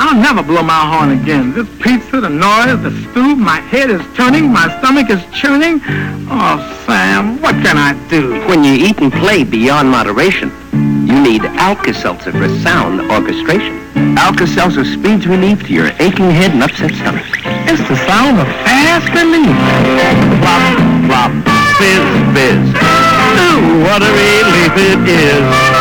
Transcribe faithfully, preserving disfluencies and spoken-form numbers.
I'll never blow my horn again. This pizza, the noise, the stew, my head is turning, my stomach is churning. Oh, Sam, what can I do? When you eat and play beyond moderation, you need Alka-Seltzer for sound orchestration. Alka-Seltzer speeds relief to your aching head and upset stomach. It's the sound of fast relief. Plop, plop, fizz, fizz. Ooh, what a relief it is.